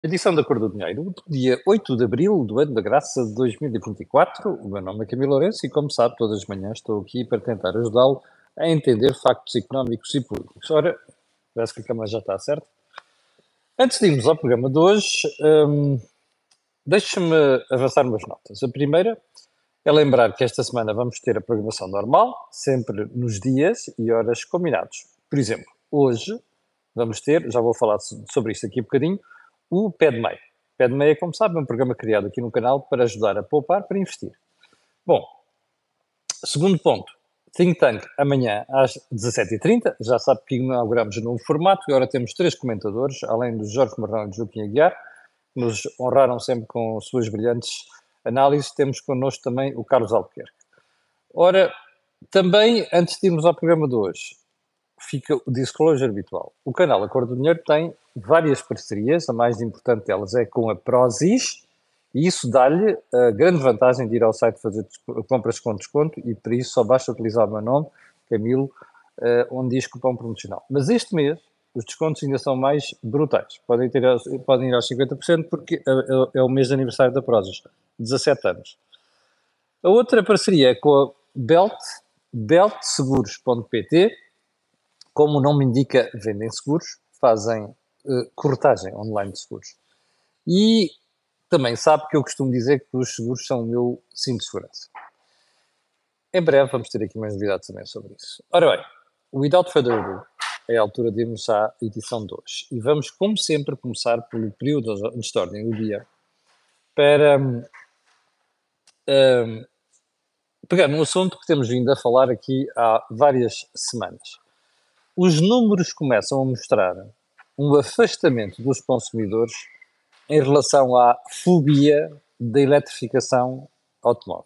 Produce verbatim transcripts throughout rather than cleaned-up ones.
Edição da Cor do Dinheiro, dia oito de abril do ano da graça de dois mil e vinte e quatro. O meu nome é Camilo Lourenço e, como sabe, todas as manhãs estou aqui para tentar ajudá-lo a entender factos económicos e políticos. Ora, parece que a cama já está certa. Antes de irmos ao programa de hoje, hum, deixe-me avançar umas notas. A primeira é lembrar que esta semana vamos ter a programação normal, sempre nos dias e horas combinados. Por exemplo, hoje vamos ter, já vou falar sobre isto aqui um bocadinho, o Pé de Meia. Pé de Meia, como sabe, é um programa criado aqui no canal para ajudar a poupar para investir. Bom, segundo ponto, Think Tank amanhã às dezassete e trinta, já sabe que inauguramos um novo formato e agora temos três comentadores, além do Jorge Marrão e do Joaquim Aguiar, que nos honraram sempre com suas brilhantes análises. Temos connosco também o Carlos Albuquerque. Ora, também, antes de irmos ao programa de hoje, fica o disclosure habitual. O canal A Cor do Dinheiro tem várias parcerias, a mais importante delas é com a Prozis, e isso dá-lhe a grande vantagem de ir ao site fazer compras com desconto, e para isso só basta utilizar o meu nome, Camilo, onde diz cupom promocional. Mas este mês os descontos ainda são mais brutais. Podem, ter, podem ir aos cinquenta por cento porque é, é o mês de aniversário da Prozis, dezassete anos. A outra parceria é com a Belt, belt seguros ponto pt. Como o nome indica, vendem seguros, fazem uh, corretagem online de seguros. E também sabe que eu costumo dizer que os seguros são o meu cinto de segurança. Em breve vamos ter aqui mais novidades também sobre isso. Ora bem, without further ado, é a altura de irmos à edição de hoje. E vamos, como sempre, começar pelo período de ordem do dia para um, um, pegar num assunto que temos vindo a falar aqui há várias semanas. Os números começam a mostrar um afastamento dos consumidores em relação à fobia da eletrificação automóvel.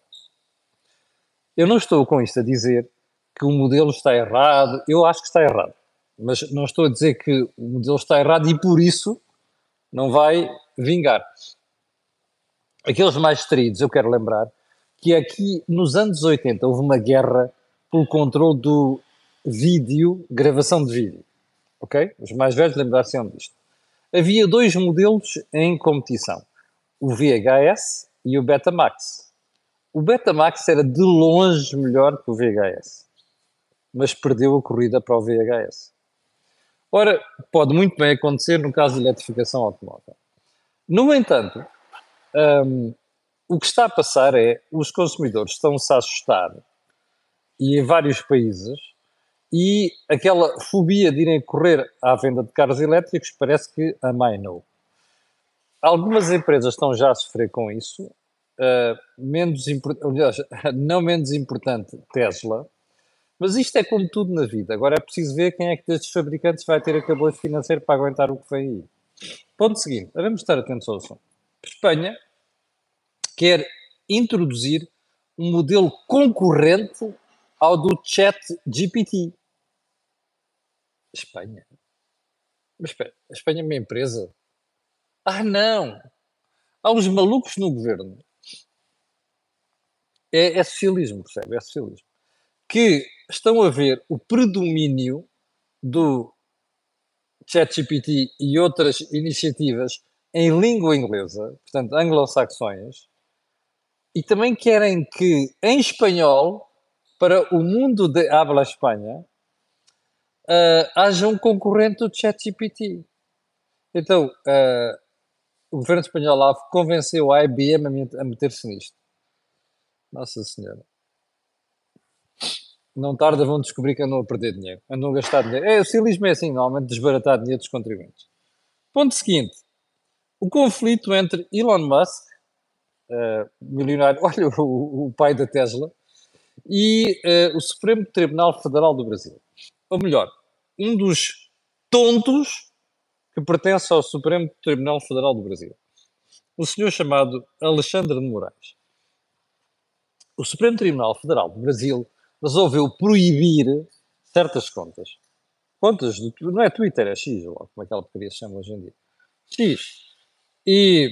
Eu não estou com isto a dizer que o modelo está errado, eu acho que está errado, mas não estou a dizer que o modelo está errado e por isso não vai vingar. Aqueles mais distraídos, eu quero lembrar que aqui nos anos oitenta houve uma guerra pelo controle do vídeo, gravação de vídeo. Ok? Os mais velhos lembrar-se-ão disto. Havia dois modelos em competição, o V H S e o Betamax. O Betamax era de longe melhor que o V H S, mas perdeu a corrida para o V H S. Ora, pode muito bem acontecer no caso de eletrificação automóvel. No entanto, um, o que está a passar é os consumidores estão-se a assustar, e em vários países, e aquela fobia de irem correr à venda de carros elétricos parece que amainou. Algumas empresas estão já a sofrer com isso, uh, menos aliás, não menos importante, Tesla, mas isto é como tudo na vida. Agora é preciso ver quem é que destes fabricantes vai ter acabouço financeiro para aguentar o que vem aí. Ponto seguinte, devemos estar atentos ao assunto. Espanha quer introduzir um modelo concorrente ao do Chat G P T. Espanha? Mas espera, a Espanha é uma empresa? Ah, não! Há uns malucos no governo. É, é socialismo, percebe? É socialismo. Que estão a ver o predomínio do ChatGPT e outras iniciativas em língua inglesa, portanto, anglo-saxões, e também querem que, em espanhol, para o mundo de habla Espanha, uh, haja um concorrente do ChatGPT. Então, uh, o governo espanhol lá convenceu a I B M a meter-se nisto. Nossa Senhora. Não tarda, vão descobrir que andam a perder dinheiro, andam a gastar dinheiro. É, o socialismo é assim, normalmente desbaratar dinheiro dos contribuintes. Ponto seguinte, o conflito entre Elon Musk, uh, milionário, olha, o, o pai da Tesla, e uh, o Supremo Tribunal Federal do Brasil. Ou melhor, um dos tontos que pertence ao Supremo Tribunal Federal do Brasil. Um senhor chamado Alexandre de Moraes. O Supremo Tribunal Federal do Brasil resolveu proibir certas contas. Contas, do, não é Twitter, é X, ou como aquela porcaria se chama hoje em dia. X. E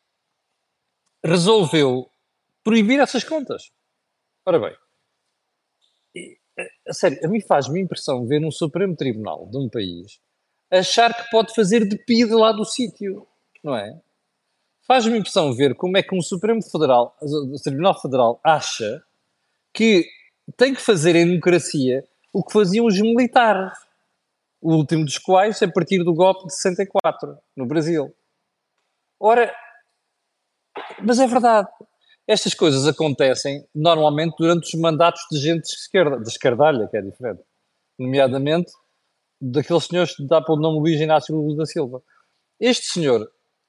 resolveu proibir essas contas. Ora bem, e, a, a sério, a mim faz-me impressão ver um Supremo Tribunal de um país achar que pode fazer de pide lá do sítio. não é? Faz-me impressão ver como é que um Supremo Federal, o Tribunal Federal, acha que tem que fazer em democracia o que faziam os militares, o último dos quais a partir do golpe de sessenta e quatro, no Brasil. Ora, mas é verdade. Estas coisas acontecem normalmente durante os mandatos de gente de esquerda, de esquerdalha, que é diferente. Nomeadamente daqueles senhores que dá pelo nome Luís Inácio Lula da Silva. Este senhor,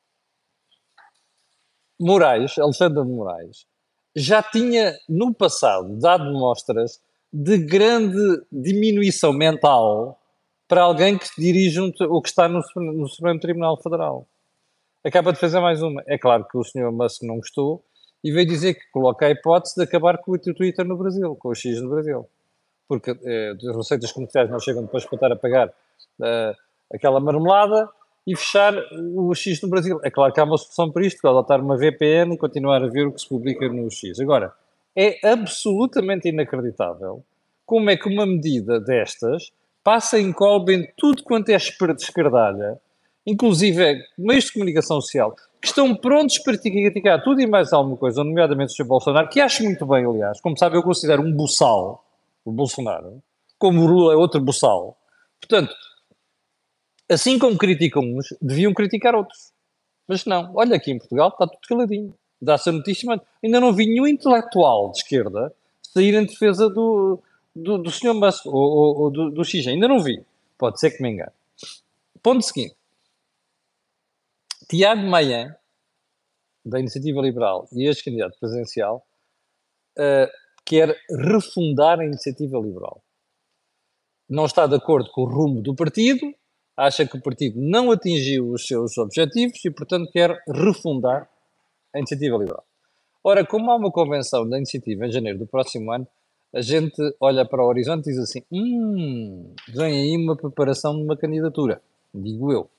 Moraes, Alexandre de Moraes, já tinha no passado dado mostras de grande diminuição mental para alguém que dirige um, ou que está no, no Supremo Tribunal Federal. Acaba de fazer mais uma. É claro que o senhor Musk não gostou e veio dizer que coloca a hipótese de acabar com o Twitter no Brasil, com o X no Brasil. Porque eh, as receitas comerciais não chegam depois para estar a pagar eh, aquela marmelada e fechar o X no Brasil. É claro que há uma solução para isto, que é adotar uma V P N e continuar a ver o que se publica no X. Agora, é absolutamente inacreditável como é que uma medida destas passa em colbe tudo quanto é esquerdalha, inclusive meios de comunicação social, que estão prontos para criticar tudo e mais alguma coisa, nomeadamente o senhor Bolsonaro, que acho muito bem, aliás. Como sabe, eu considero um buçal o Bolsonaro, como o Lula é outro buçal. Portanto, assim como criticam uns, deviam criticar outros. Mas não, olha, aqui em Portugal está tudo caladinho. Dá-se a notícia, mas ainda não vi nenhum intelectual de esquerda sair em defesa do, do, do senhor Musk ou, ou, ou do, do X. Ainda não vi. Pode ser que me engane. Ponto seguinte. Tiago Maia, da Iniciativa Liberal e ex-candidato presidencial, uh, quer refundar a Iniciativa Liberal. Não está de acordo com o rumo do partido, acha que o partido não atingiu os seus objetivos e, portanto, quer refundar a Iniciativa Liberal. Ora, como há uma convenção da Iniciativa em janeiro do próximo ano, a gente olha para o horizonte e diz assim, hum, vem aí uma preparação de uma candidatura, digo eu.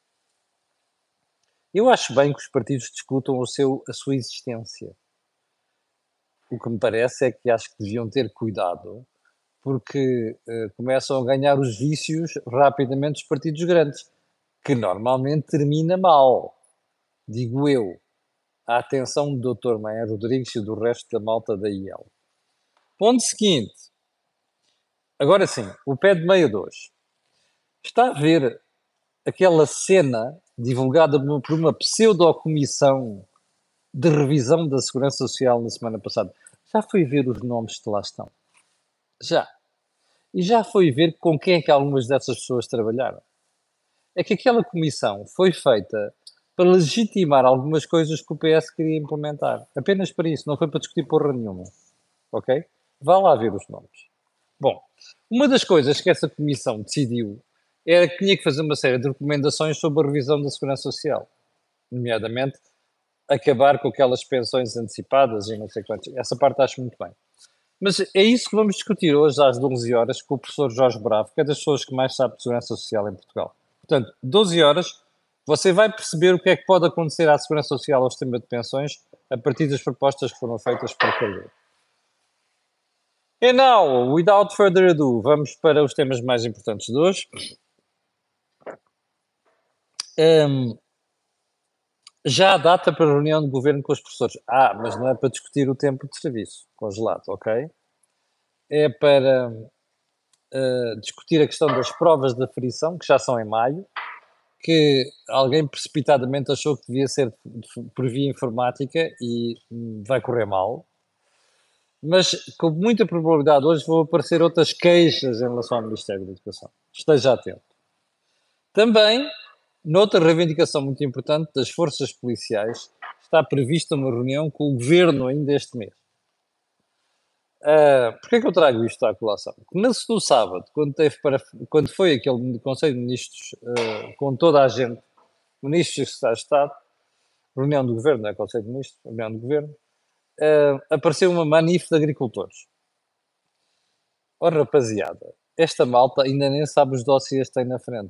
Eu acho bem que os partidos discutam o seu, a sua existência. O que me parece é que acho que deviam ter cuidado, porque uh, começam a ganhar os vícios rapidamente os partidos grandes, que normalmente termina mal, digo eu. A atenção do doutor Maia Rodrigues e do resto da malta da I L. Ponto seguinte. Agora sim, o pé de meia de hoje. Está a ver aquela cena divulgada por uma pseudo-comissão de revisão da Segurança Social na semana passada? Já foi ver os nomes que lá estão? Já. E já foi ver com quem é que algumas dessas pessoas trabalharam? É que aquela comissão foi feita para legitimar algumas coisas que o P S queria implementar. Apenas para isso, não foi para discutir porra nenhuma. Ok? Vá lá ver os nomes. Bom, uma das coisas que essa comissão decidiu era que tinha que fazer uma série de recomendações sobre a revisão da Segurança Social. Nomeadamente, acabar com aquelas pensões antecipadas e não sei quantos. Essa parte acho muito bem. Mas é isso que vamos discutir hoje às doze horas com o professor Jorge Bravo, que é das pessoas que mais sabe de Segurança Social em Portugal. Portanto, doze horas, você vai perceber o que é que pode acontecer à Segurança Social ao sistema de pensões a partir das propostas que foram feitas para o Carreiro. E now, without further ado, vamos para os temas mais importantes de hoje. Um, já há data para a reunião de governo com os professores. Ah, mas não é para discutir o tempo de serviço congelado, ok? É para uh, discutir a questão das provas de aferição, que já são em maio, que alguém precipitadamente achou que devia ser por via informática e hum, vai correr mal. Mas com muita probabilidade hoje vão aparecer outras queixas em relação ao Ministério da Educação. Esteja atento. Também, noutra reivindicação muito importante das forças policiais, está prevista uma reunião com o Governo ainda este mês. Uh, Porquê é que eu trago isto à colação? Porque no, no sábado, quando, teve para, quando foi aquele Conselho de Ministros uh, com toda a gente, ministros e secretários de Estado, reunião do Governo, não é Conselho de Ministros, reunião do Governo, uh, apareceu uma manif de agricultores. Oh rapaziada, esta malta ainda nem sabe os dossiês que tem na frente.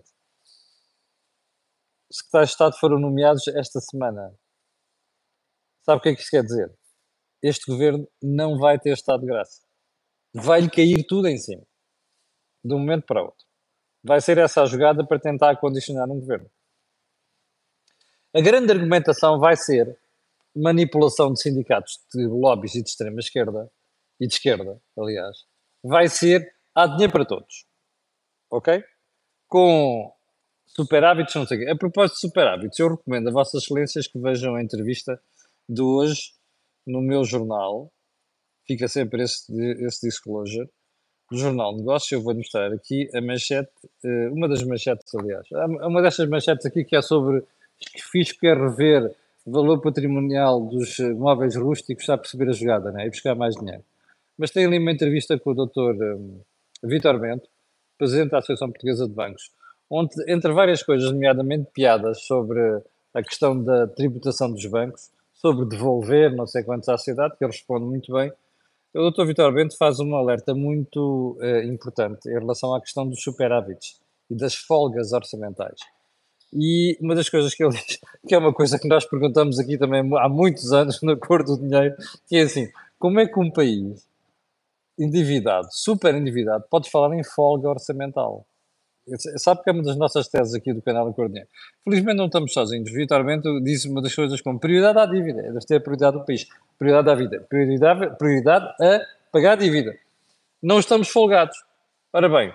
Os secretários de Estado foram nomeados esta semana. Sabe o que é que isto quer dizer? Este governo não vai ter estado de graça. Vai-lhe cair tudo em cima. De um momento para o outro. Vai ser essa a jogada para tentar condicionar um governo. A grande argumentação vai ser manipulação de sindicatos de lobbies e de extrema esquerda, e de esquerda, aliás, vai ser há dinheiro para todos, ok? Com superávites, não sei o quê. A propósito de superávites, eu recomendo a Vossas Excelências que vejam a entrevista de hoje no meu jornal, fica sempre esse, esse disclosure, do Jornal de Negócios. Eu vou mostrar aqui a manchete, eh, uma das manchetes, aliás. Há uma destas manchetes aqui que é sobre que Fisco quer rever o valor patrimonial dos eh, móveis rústicos, está a perceber a jogada, né? E buscar mais dinheiro. Mas tem ali uma entrevista com o doutor um, Vítor Bento, presidente da Associação Portuguesa de Bancos, onde, entre várias coisas, nomeadamente piadas sobre a questão da tributação dos bancos, sobre devolver não sei quantos à sociedade, que ele responde muito bem, o doutor Vítor Bento faz um alerta muito eh, importante em relação à questão dos superávites e das folgas orçamentais. E uma das coisas que ele diz, que é uma coisa que nós perguntamos aqui também há muitos anos no Acordo do Dinheiro, que é assim, como é que um país endividado, super endividado, pode falar em folga orçamental? Sabe que é uma das nossas teses aqui do canal Acordo do Dinheiro. Felizmente não estamos sozinhos. Vítor Bento disse uma das coisas como prioridade à dívida, deve ter prioridade do país, prioridade à vida, prioridade, prioridade a pagar a dívida. Não estamos folgados. Ora bem,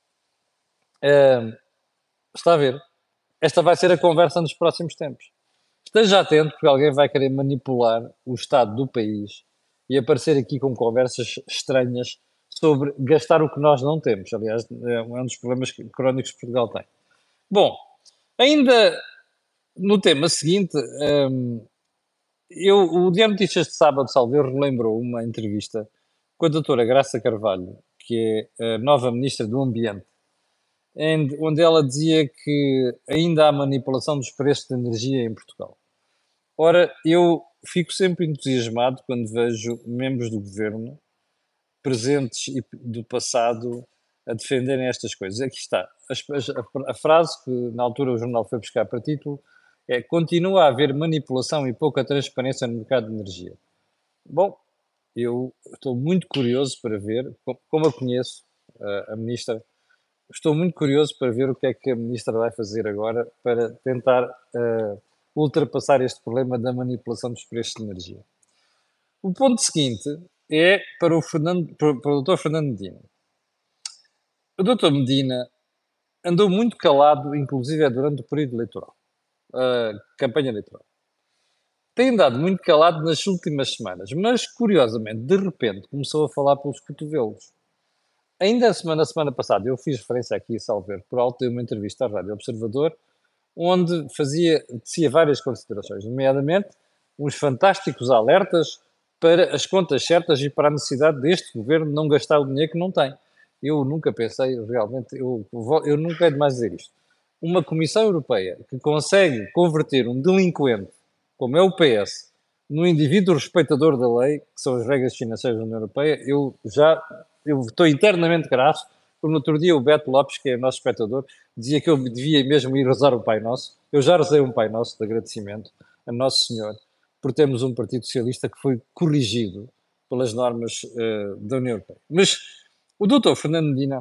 hum, está a ver? Esta vai ser a conversa nos próximos tempos. Esteja atento, porque alguém vai querer manipular o estado do país e aparecer aqui com conversas estranhas sobre gastar o que nós não temos. Aliás, é um dos problemas crónicos que Portugal tem. Bom, ainda no tema seguinte, hum, eu, o Diário de Notícias de sábado, salvo erro, relembrou uma entrevista com a doutora Graça Carvalho, que é a nova Ministra do Ambiente, onde ela dizia que ainda há manipulação dos preços de energia em Portugal. Ora, eu fico sempre entusiasmado quando vejo membros do governo presentes e do passado a defenderem estas coisas. Aqui está. A, a, a frase que na altura o jornal foi buscar para título é: continua a haver manipulação e pouca transparência no mercado de energia. Bom, eu estou muito curioso para ver, como eu conheço a, a ministra, estou muito curioso para ver o que é que a ministra vai fazer agora para tentar uh, ultrapassar este problema da manipulação dos preços de energia. O ponto seguinte é para o, Fernando, para, para o doutor Fernando Medina. O doutor Medina andou muito calado, inclusive durante o período eleitoral, a campanha eleitoral. Tem andado muito calado nas últimas semanas, mas, curiosamente, de repente, começou a falar pelos cotovelos. Ainda a semana, a semana passada, eu fiz referência aqui, Salver, por alto, de uma entrevista à Rádio Observador, onde fazia, tecia várias considerações, nomeadamente uns fantásticos alertas para as contas certas e para a necessidade deste governo não gastar o dinheiro que não tem. Eu nunca pensei, realmente, eu, eu nunca é demais dizer isto. Uma Comissão Europeia que consegue converter um delinquente, como é o P S, num indivíduo respeitador da lei, que são as regras financeiras da União Europeia, eu já eu estou internamente grato, porque no outro dia o Beto Lopes, que é o nosso espectador, dizia que eu devia mesmo ir rezar o Pai Nosso. Eu já rezei um Pai Nosso de agradecimento a Nosso Senhor, por termos um Partido Socialista que foi corrigido pelas normas uh, da União Europeia. Mas o doutor Fernando Medina,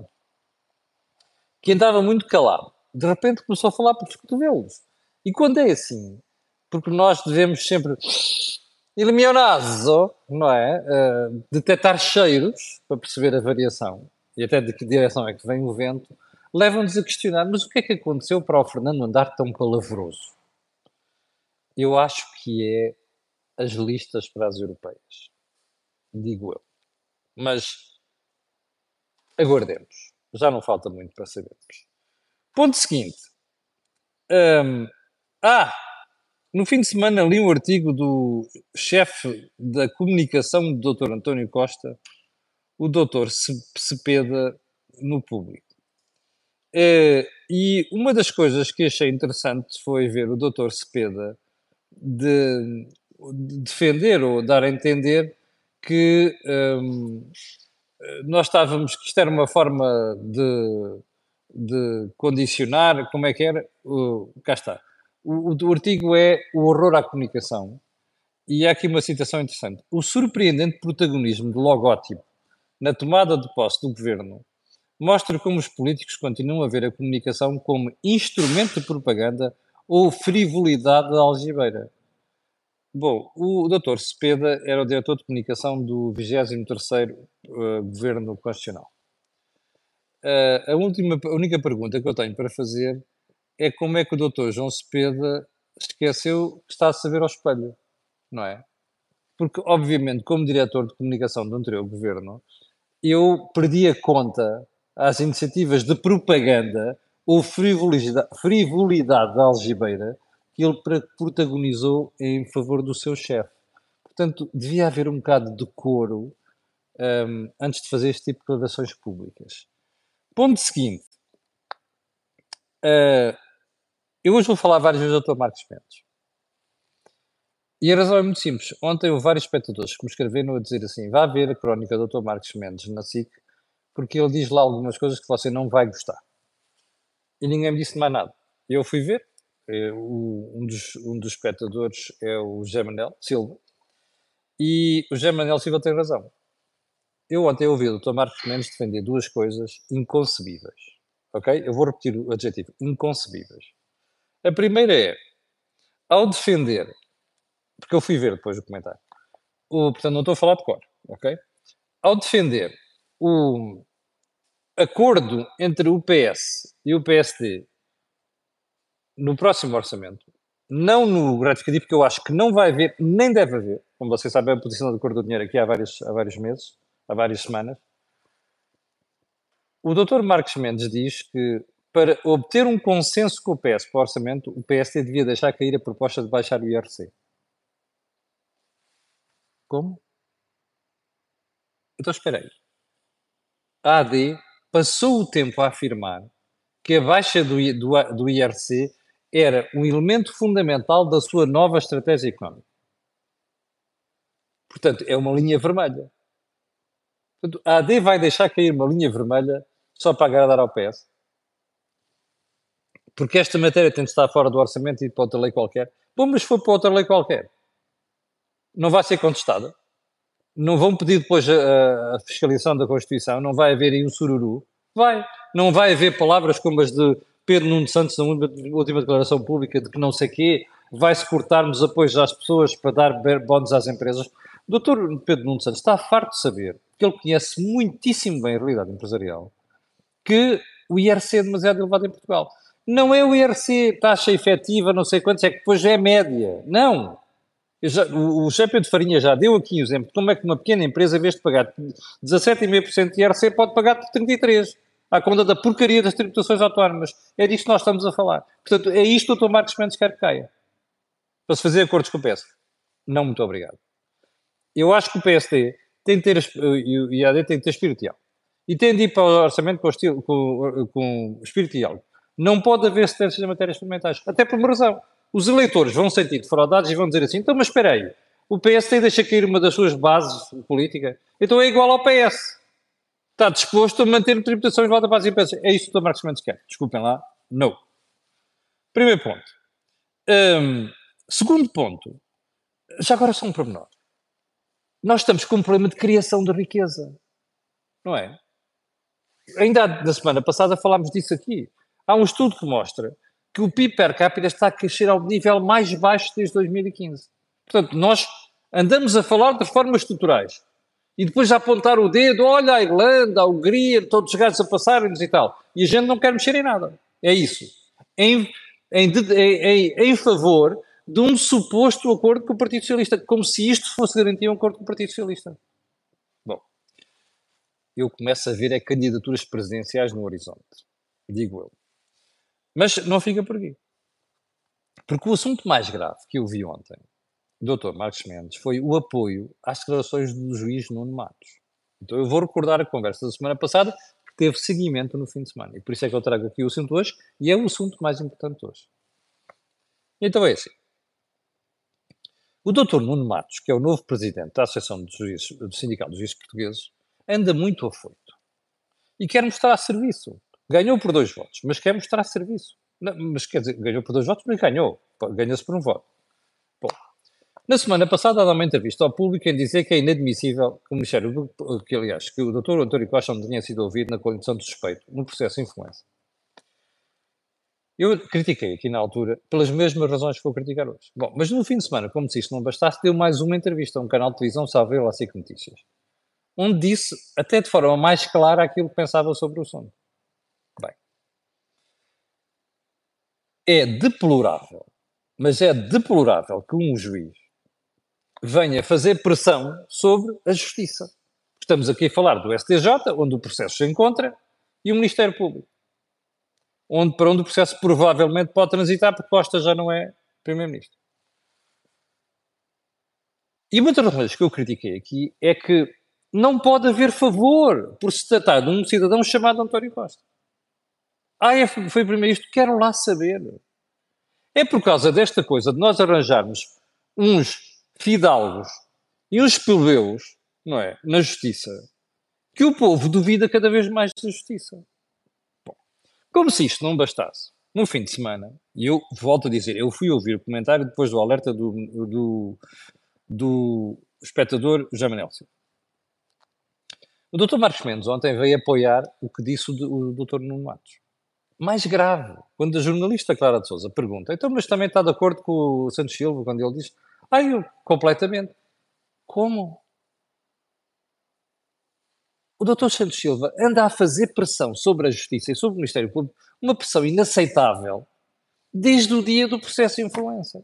que andava muito calado, de repente começou a falar pelos cotovelos. E quando é assim, porque nós devemos sempre il mio naso, não é? Uh, detectar cheiros para perceber a variação e até de que direção é que vem o vento, levam-nos a questionar, mas o que é que aconteceu para o Fernando andar tão palavroso? Eu acho que é as listas para as europeias, digo eu. Mas aguardemos, já não falta muito para sabermos. Ponto seguinte. Um, ah, no fim de semana li um artigo do chefe da comunicação do doutor António Costa, o doutor Cepeda, no Público. Uh, e uma das coisas que achei interessante foi ver o doutor Cepeda de, de defender ou dar a entender que um, nós estávamos, que isto era uma forma de, de condicionar, como é que era? Uh, cá está. O, o artigo é o horror à comunicação, e há aqui uma citação interessante. O surpreendente protagonismo do logótipo na tomada de posse do governo mostra como os políticos continuam a ver a comunicação como instrumento de propaganda ou frivolidade da algibeira? Bom, o doutor Cepeda era o diretor de comunicação do vigésimo terceiro eh, Governo Constitucional. Eh, a última, a única pergunta que eu tenho para fazer é como é que o doutor João Cepeda esqueceu que está a saber ao espelho, não é? Porque, obviamente, como diretor de comunicação do anterior governo, eu perdi a conta às iniciativas de propaganda ou frivolidade, frivolidade da algibeira que ele pra- protagonizou em favor do seu chefe. Portanto, devia haver um bocado de decoro hum, antes de fazer este tipo de declarações públicas. Ponto seguinte. Uh, eu hoje vou falar várias vezes do doutor Marcos Mendes. E a razão é muito simples. Ontem houve vários espectadores que me escreveram a dizer assim: vá ver a crónica do doutor Marcos Mendes na S I C, porque ele diz lá algumas coisas que você não vai gostar. E ninguém me disse mais nada. E eu fui ver. Eh, o- um, dos, um dos espectadores é o José Manel Silva. E o José Manel Silva tem razão. Eu ontem ouvi o doutor Marcos Mendes defender duas coisas inconcebíveis. Ok? Eu vou repetir o adjetivo: inconcebíveis. A primeira é, ao defender, porque eu fui ver depois o comentário, o, portanto não estou a falar de cor, ok? Ao defender o acordo entre o P S e o P S D no próximo orçamento, não no ratificativo, porque eu acho que não vai haver, nem deve haver, como vocês sabem, a posição do acordo do dinheiro aqui há vários, há vários meses, há várias semanas. O doutor Marcos Mendes diz que para obter um consenso com o P S para o orçamento, o P S D devia deixar cair a proposta de baixar o I R C. Como? Então espera aí. A AD passou o tempo a afirmar que a baixa do, I- do, A- do I R C era um elemento fundamental da sua nova estratégia económica. Portanto, é uma linha vermelha. Portanto, a AD vai deixar cair uma linha vermelha só para agradar ao P S. Porque esta matéria tem de estar fora do orçamento e ir para outra lei qualquer. Bom, mas se for para outra lei qualquer, não vai ser contestada. Não vão pedir depois a, a fiscalização da Constituição, não vai haver aí um sururu. Vai. Não vai haver palavras como as de Pedro Nuno Santos na última declaração pública de que não sei quê, vai-se cortar nos apoios às pessoas para dar bónus às empresas. O doutor Pedro Nuno Santos está farto de saber, que ele conhece muitíssimo bem a realidade empresarial, que o I R C é demasiado elevado em Portugal. Não é o I R C, taxa efetiva, não sei quantos, é que depois é média. Não. Já, o, o José Pedro Farinha já deu aqui o exemplo de como é que uma pequena empresa, em vez de pagar dezassete vírgula cinco por cento de I R C, pode pagar trinta e três por cento, à conta da porcaria das tributações autónomas. É disto que nós estamos a falar. Portanto, é isto que o doutor Marcos Mendes quer que caia. Para se fazer acordos com o P S. Não, muito obrigado. Eu acho que o P S D tem de ter, e a AD tem de ter espírito de diálogo. E tem de ir para o orçamento com, estilo, com, com espírito de diálogo. Não pode haver cedências de matérias fundamentais. Até por uma razão. Os eleitores vão sentir defraudados e vão dizer assim, então, mas espera aí, o P S D deixa cair uma das suas bases políticas, então é igual ao P S. Está disposto a manter tributações de volta para as empresas. É isso que o doutor Marcos Mendes quer. Desculpem lá. Não. Primeiro ponto. Hum, segundo ponto. Já agora só um pormenor. Nós estamos com um problema de criação de riqueza. Não é? Ainda na semana passada falámos disso aqui. Há um estudo que mostra que o P I B per capita está a crescer ao nível mais baixo desde dois mil e quinze. Portanto, nós andamos a falar de reformas estruturais e depois a apontar o dedo, olha a Irlanda, a Hungria, todos os gajos a passarem-nos e tal. E a gente não quer mexer em nada. É isso. Em, em, em, em favor de um suposto acordo com o Partido Socialista, como se isto fosse garantir um acordo com o Partido Socialista. Bom, eu começo a ver é candidaturas presidenciais no horizonte, digo eu. Mas não fica por aqui. Porque o assunto mais grave que eu vi ontem, doutor Marcos Mendes, foi o apoio às declarações do juiz Nuno Matos. Então eu vou recordar a conversa da semana passada, que teve seguimento no fim de semana. E por isso é que eu trago aqui o assunto hoje, e é o assunto mais importante hoje. Então é assim. O doutor Nuno Matos, que é o novo presidente da Associação de Juízes, do Sindicato dos Juízes Portugueses, anda muito afoito. E quer mostrar serviço. Ganhou por dois votos, mas quer mostrar serviço. Não, mas quer dizer, ganhou por dois votos, mas ganhou. Ganha-se por um voto. Bom, na semana passada, dá uma entrevista ao público em dizer que é inadmissível que o Ministério, que aliás, que o doutor António Costa não tenha sido ouvido na condição de suspeito no processo de influência. Eu critiquei aqui na altura pelas mesmas razões que vou criticar hoje. Bom, mas no fim de semana, como se isto não bastasse, deu mais uma entrevista a um canal de televisão, salvo eu, a SIC Notícias, onde disse, até de forma mais clara, aquilo que pensava sobre o assunto. Bem, é deplorável, mas é deplorável que um juiz venha fazer pressão sobre a justiça. Estamos aqui a falar do S T J, onde o processo se encontra, e o Ministério Público, onde, para onde o processo provavelmente pode transitar, porque Costa já não é Primeiro-Ministro. E uma das coisas que eu critiquei aqui é que não pode haver favor por se tratar de um cidadão chamado António Costa. Ah, é, foi Primeiro-Ministro, quero lá saber. É por causa desta coisa de nós arranjarmos uns fidalgos e uns plebeus, não é, na justiça, que o povo duvida cada vez mais da justiça. Bom, como se isto não bastasse, no fim de semana, e eu volto a dizer, eu fui ouvir o comentário depois do alerta do, do, do espectador José Manuel Silva. O doutor Marcos Mendes ontem veio apoiar o que disse o, o doutor Nuno Matos. Mais grave, quando a jornalista Clara de Sousa pergunta, então, mas também está de acordo com o Santos Silva, quando ele diz, ah, eu, completamente. Como? O doutor Santos Silva anda a fazer pressão sobre a Justiça e sobre o Ministério Público, uma pressão inaceitável, desde o dia do processo de influência. O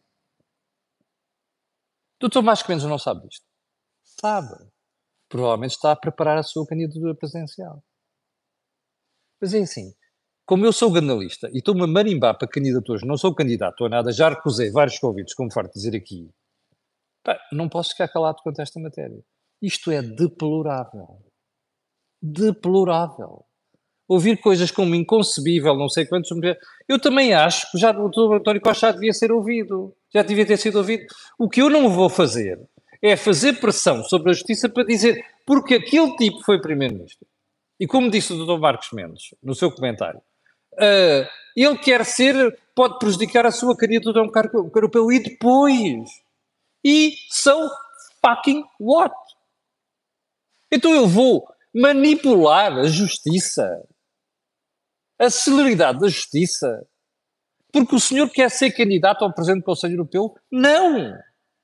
doutor Marcos Mendes não sabe disto. Sabe. Provavelmente está a preparar a sua candidatura presidencial. Mas é assim, como eu sou jornalista e estou-me a marimbar para candidaturas, não sou candidato a nada, já recusei vários convites, como farto dizer aqui, pá, não posso ficar calado quanto a esta matéria. Isto é deplorável. Deplorável. Ouvir coisas como inconcebível, não sei quantos... Eu também acho que já o doutor António Costa já devia ser ouvido. Já devia ter sido ouvido. O que eu não vou fazer é fazer pressão sobre a Justiça para dizer porque aquele tipo foi Primeiro-Ministro. E como disse o doutor Marcos Mendes, no seu comentário, uh, ele quer ser, pode prejudicar a sua candidatura a um cargo europeu e depois. E so fucking what? Então eu vou manipular a Justiça, a celeridade da Justiça, porque o senhor quer ser candidato ao Presidente do Conselho Europeu? Não!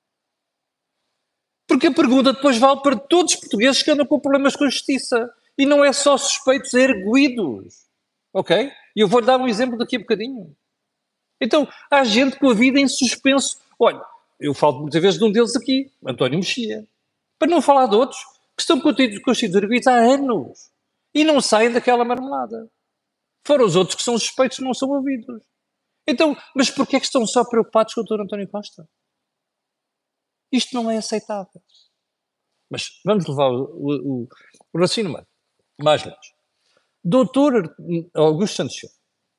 Porque a pergunta depois vale para todos os portugueses que andam com problemas com a Justiça. E não é só suspeitos erguidos. Ok? E eu vou-lhe dar um exemplo daqui a bocadinho. Então, há gente com a vida em suspenso. Olha, eu falo muitas vezes de um deles aqui, António Mexia. Para não falar de outros, que estão constituídos erguidos há anos. E não saem daquela marmelada. Fora os outros que são suspeitos que não são ouvidos. Então, mas porquê é que estão só preocupados com o doutor António Costa? Isto não é aceitável. Mas vamos levar o, o, o raciocínio mais longe. doutor Augusto Santos Silva.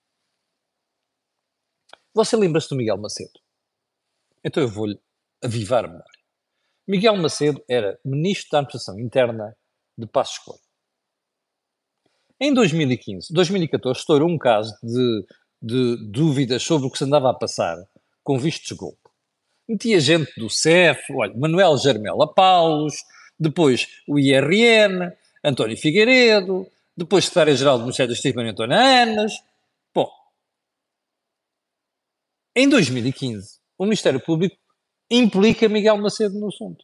Você lembra-se do Miguel Macedo? Então eu vou-lhe avivar a memória. Miguel Macedo era Ministro da Administração Interna de Passos Coelho. Em dois mil e quinze, dois mil e catorze, estourou um caso de, de dúvidas sobre o que se andava a passar com vistos de golpe. Metia gente do C E F, olha, Manuel Jarmela Paulos, depois o I R N, António Figueiredo, depois secretária-geral do Ministério da Justiça, Maria Antônia Anas. Bom, em dois mil e quinze, o Ministério Público implica Miguel Macedo no assunto.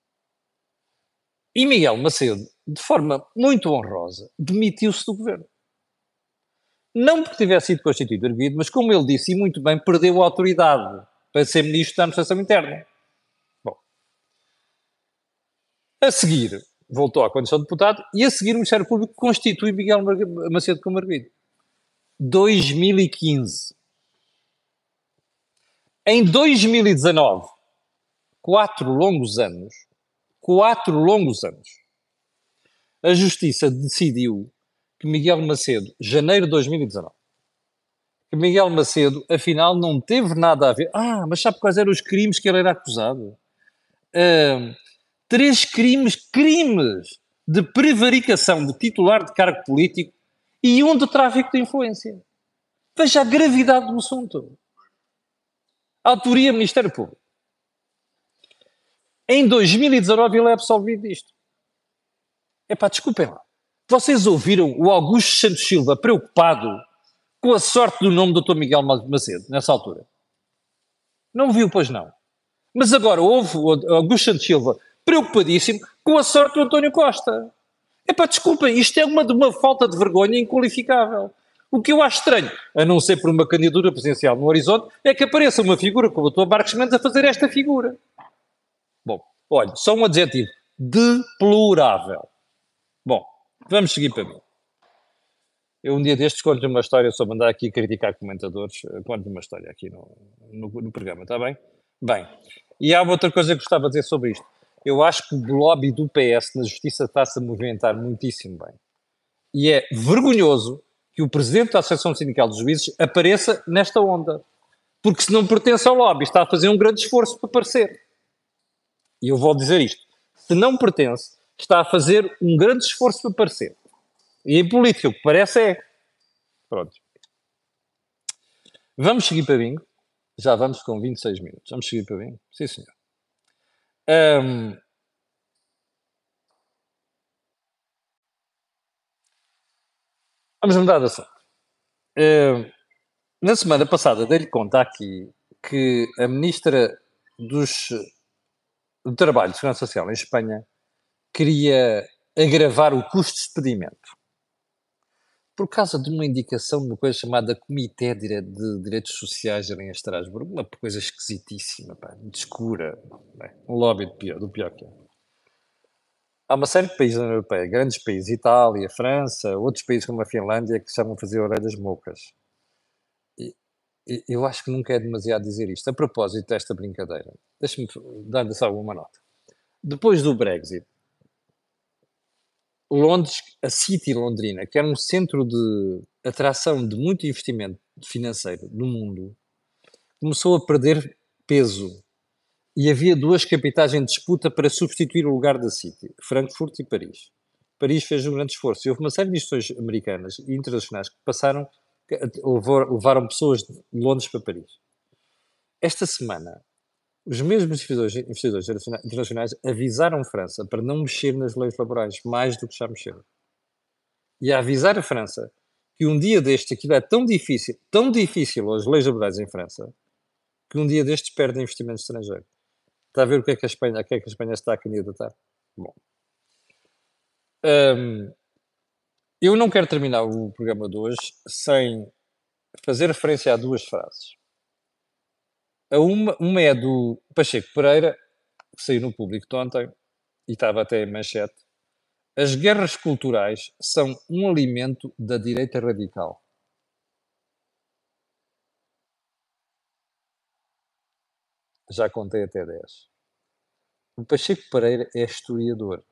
E Miguel Macedo, de forma muito honrosa, demitiu-se do governo. Não porque tivesse sido constituído erguido, mas como ele disse, e muito bem, perdeu a autoridade para ser Ministro da Administração Interna. Bom, a seguir, voltou à condição de deputado, e a seguir o Ministério Público constitui Miguel Macedo como erguido. dois mil e quinze. Em dois mil e dezanove, quatro longos anos, quatro longos anos, a Justiça decidiu que Miguel Macedo, janeiro de dois mil e dezanove, que Miguel Macedo, afinal, não teve nada a ver. Ah, mas sabe quais eram os crimes que ele era acusado? Uh, três crimes, crimes de prevaricação de titular de cargo político e um de tráfico de influência. Veja a gravidade do assunto. Autoria Ministério Público. Em dois mil e dezanove ele é absolvido disto. Epá, desculpem lá. Vocês ouviram o Augusto Santos Silva preocupado com a sorte do nome do doutor Miguel Macedo, nessa altura. Não viu, pois não. Mas agora houve o Augusto Santos Silva preocupadíssimo com a sorte do António Costa. Epá, desculpem, isto é uma, de uma falta de vergonha inqualificável. O que eu acho estranho, a não ser por uma candidatura presidencial no horizonte, é que apareça uma figura como o doutor Marcos Mendes a fazer esta figura. Bom, olha, só um adjetivo. Deplorável. Bom, vamos seguir para mim. Eu um dia destes conto uma história, só mandar aqui criticar comentadores, conto uma história aqui no, no, no programa, está bem? Bem, e há outra coisa que gostava de dizer sobre isto. Eu acho que o lobby do P S na justiça está-se a movimentar muitíssimo bem. E é vergonhoso que o presidente da Associação Sindical dos Juízes apareça nesta onda. Porque se não pertence ao lobby, está a fazer um grande esforço para aparecer. E eu vou dizer isto. Se não pertence, está a fazer um grande esforço para aparecer. E em política, o que parece é... Pronto. Vamos seguir para bingo. Já vamos com vinte e seis minutos. Vamos seguir para bingo? Sim, senhor. Um... Vamos mudar de assunto. Um... Na semana passada dei-lhe conta aqui que a ministra dos, do Trabalho e Segurança Social em Espanha queria agravar o custo de expedimento por causa de uma indicação de uma coisa chamada Comitê de Direitos Sociais em Estrasburgo, uma coisa esquisitíssima, pá, muito escura, bem, um lobby do pior, do pior que é. Há uma série de países na União Europeia, grandes países, Itália, França, outros países como a Finlândia, que chamam a fazer orelhas mocas. E, e, eu acho que nunca é demasiado dizer isto. A propósito desta brincadeira, deixa-me dar-lhe só uma nota. Depois do Brexit, Londres, a City londrina, que era um centro de atração de muito investimento financeiro no mundo, começou a perder peso. E havia duas capitais em disputa para substituir o lugar da City, Frankfurt e Paris. Paris fez um grande esforço. E houve uma série de instituições americanas e internacionais que passaram, que levaram pessoas de Londres para Paris. Esta semana, os mesmos investidores, investidores internacionais avisaram a França para não mexer nas leis laborais, mais do que já mexeram. E a avisar a França que um dia destes, aquilo é tão difícil, tão difícil as leis laborais em França, que um dia destes perdem investimento estrangeiro. Está a ver o que é que a Espanha, a que é que a Espanha está a candidatar? Bom. Um, eu não quero terminar o programa de hoje sem fazer referência a duas frases. A uma, uma é do Pacheco Pereira, que saiu no Público de ontem, e estava até em manchete. As guerras culturais são um alimento da direita radical. Já contei até dez. O Pacheco Pereira é historiador.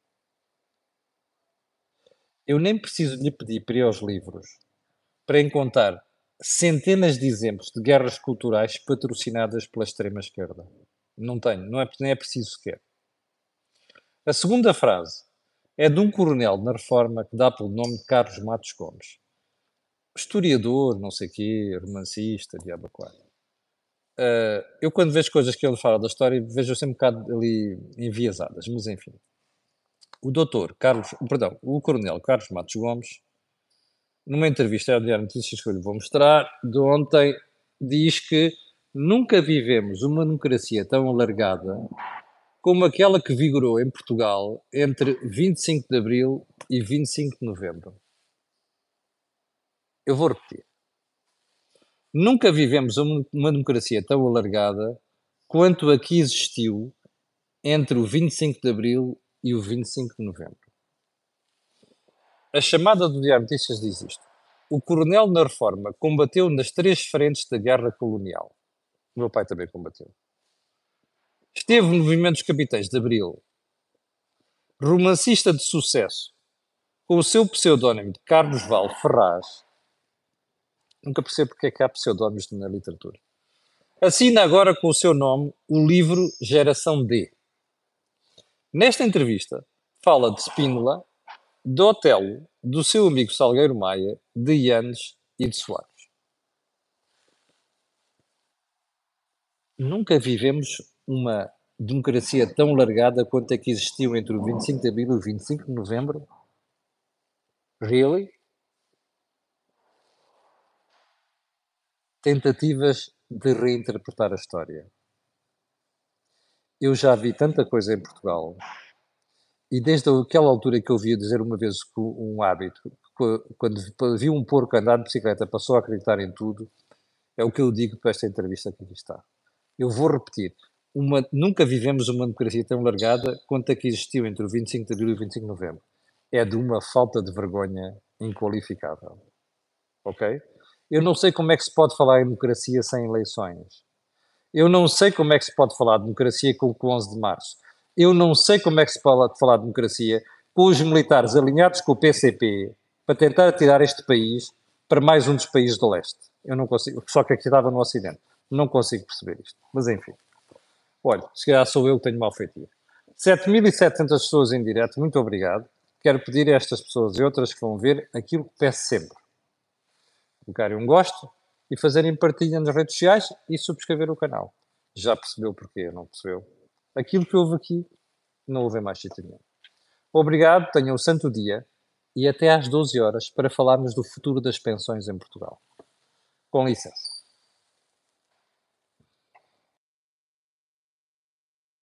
Eu nem preciso lhe pedir para ir aos livros para encontrar centenas de exemplos de guerras culturais patrocinadas pela extrema-esquerda. Não tenho, não é, nem é preciso sequer. A segunda frase é de um coronel na Reforma que dá pelo nome de Carlos Matos Gomes. Historiador, não sei quê, romancista, diabo quatro. Uh, eu quando vejo coisas que ele fala da história, vejo sempre um bocado ali enviesadas, mas enfim. O doutor Carlos, perdão, o coronel Carlos Matos Gomes, numa entrevista ao Diário de Notícias que eu lhe vou mostrar, de ontem, diz que nunca vivemos uma democracia tão alargada como aquela que vigorou em Portugal entre vinte e cinco de Abril e vinte e cinco de Novembro. Eu vou repetir. Nunca vivemos uma democracia tão alargada quanto a que existiu entre o vinte e cinco de Abril e o vinte e cinco de Novembro. A chamada do Diário de Notícias diz isto. O coronel na Reforma combateu nas três frentes da guerra colonial. O meu pai também combateu. Esteve no movimento dos Capitães de Abril. Romancista de sucesso, com o seu pseudónimo de Carlos Val Ferraz. Nunca percebo porque é que há pseudónimos na literatura. Assina agora com o seu nome o livro Geração D. Nesta entrevista, fala de Spínola, de Otelo, do seu amigo Salgueiro Maia, de Yanes e de Soares. Nunca vivemos uma democracia tão largada quanto a que existiu entre o vinte e cinco de Abril e o vinte e cinco de Novembro? Really? tentativas de reinterpretar a história. Eu já vi tanta coisa em Portugal, e desde aquela altura que eu via dizer uma vez que um hábito, quando vi um porco andar de bicicleta, passou a acreditar em tudo, é o que eu digo para esta entrevista que aqui está. Eu vou repetir, uma, nunca vivemos uma democracia tão largada quanto a que existiu entre o vinte e cinco de Abril e o vinte e cinco de Novembro. É de uma falta de vergonha inqualificável. Ok? Eu não sei como é que se pode falar em democracia sem eleições. Eu não sei como é que se pode falar de democracia com o onze de março. Eu não sei como é que se pode falar de democracia com os militares alinhados com o P C P para tentar tirar este país para mais um dos países do leste. Eu não consigo, só que aqui estava no Ocidente. Não consigo perceber isto. Mas enfim. Olha, se calhar sou eu que tenho mal feitio. sete mil e setecentas pessoas em direto, muito obrigado. Quero pedir a estas pessoas e outras que vão ver aquilo que peço sempre. Colocarem um gosto e fazerem partilha nas redes sociais e subscrever o canal. Já percebeu porquê? Não percebeu? Aquilo que houve aqui, não houve em mais sítio nenhum. Obrigado, tenham um santo dia e até às doze horas para falarmos do futuro das pensões em Portugal. Com licença.